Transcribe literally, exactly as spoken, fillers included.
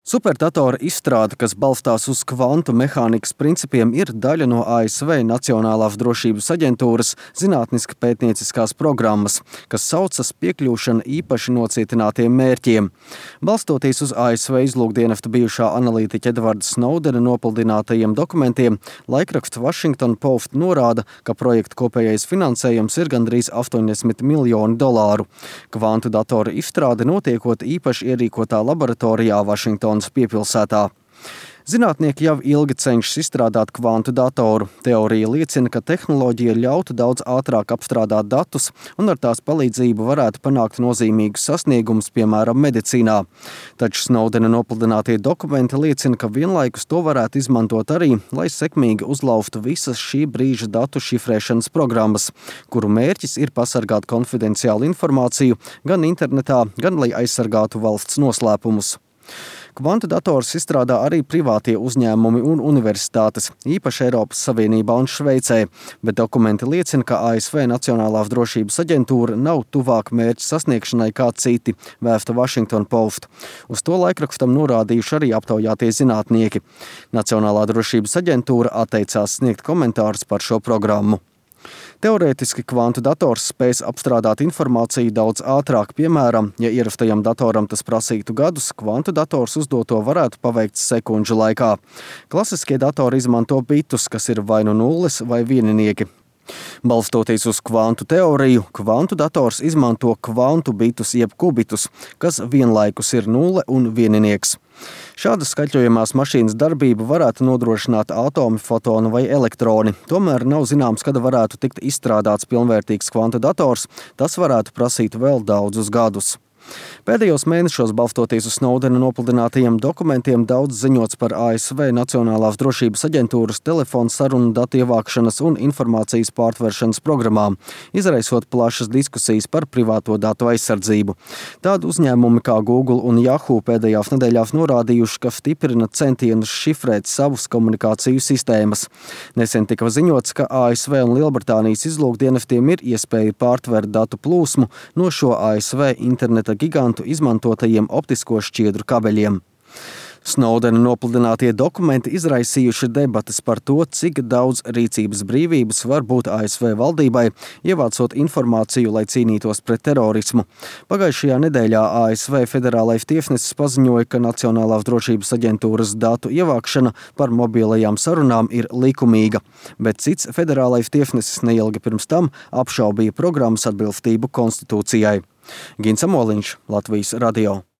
Superdatora izstrāde, kas balstās uz kvantu mehānikas principiem, ir daļa no A S V Nacionālās drošības aģentūras zinātniski pētnieciskās programmas, kas saucas piekļūšana īpaši nocietinātiem mērķiem. Balstoties uz A S V izlūkdienesta bijušā analītiķa Edvarda Snowdena nopludinātajiem dokumentiem, laikraksts Washington Post norāda, ka projekta kopējais finansējums ir gandrīz astoņdesmit miljoni dolāru. Kvantu datoru izstrāde notiekot īpaši ierīkotā laboratorijā Vašingtonas piepilsētā. Zinātnieki jau ilgi cenšas izstrādāt kvantu datoru. Teorija liecina, ka tehnoloģija ļautu daudz ātrāk apstrādāt datus un ar tās palīdzību varētu panākt nozīmīgus sasniegumus, piemēram, medicīnā. Taču Snowdena nopludinātie dokumenti liecina, ka vienlaikus to varētu izmantot arī, lai sekmīgi uzlauztu visas šī brīža datu šifrēšanas programmas, kuru mērķis ir pasargāt konfidenciālu informāciju gan internetā, gan lai aizsargātu valsts noslēpumus. Kvantu dators izstrādā arī privātie uzņēmumi un universitātes, īpaši Eiropas Savienībā un Šveicē, bet dokumenti liecina, ka A S V Nacionālās drošības aģentūra nav tuvāk mērķa sasniegšanai kā citi, vēsta Washington Post. Uz to laikrakstam norādījuši arī aptaujātie zinātnieki. Nacionālā drošības aģentūra atteicās sniegt komentārus par šo programmu. Teorētiski kvantu dators spēs apstrādāt informāciju daudz ātrāk. Piemēram, ja ierastajam datoram tas prasītu gadus, kvantu dators uzdoto varētu paveikt sekundžu laikā. Klasiskie datori izmanto bitus, kas ir vai nu nulles vai vieninieki. Balstoties uz kvantu teoriju, kvantu dators izmanto kvantu bitus jeb kubitus, kas vienlaikus ir nulle un vieninieks. Šāda skaitļojamās mašīnas darbību varētu nodrošināt atomi, fotoni vai elektroni. Tomēr nav zināms, kad varētu tikt izstrādāts pilnvērtīgs kvantu dators. Tas varētu prasīt vēl daudzus gadus. Pēdējos mēnešos, balstoties uz Snowdena nopludinātajiem dokumentiem, daudz ziņots par A S V Nacionālās drošības aģentūras telefonu sarunu datu ievākšanas un informācijas pārtveršanas programmām, izraisot plašas diskusijas par privāto datu aizsardzību. Tādi uzņēmumi kā Google un Yahoo pēdējās nedēļās norādījuši, ka stiprina centienus šifrēt savus komunikāciju sistēmas. Nesen tika ziņots, ka A S V un Lielbritānijas izlūkdienestiem ir iespēja pārtvert datu plūsmu no šo A S V interneta gigantu izmantotajiem optisko šķiedru kabeļiem. Snowdena nopludinātie dokumenti izraisījuši debates par to, cik daudz rīcības brīvības var būt A S V valdībai, ievācot informāciju, lai cīnītos pret terorismu. Pagājušajā nedēļā A S V federālais tiesnesis paziņoja, ka Nacionālās drošības aģentūras datu ievākšana par mobilajām sarunām ir likumīga, bet cits federālais tiesnesis neilgi pirms tam apšaubīja programmas atbilstību konstitūcijai. Gins Amoliņš, Latvijas radio.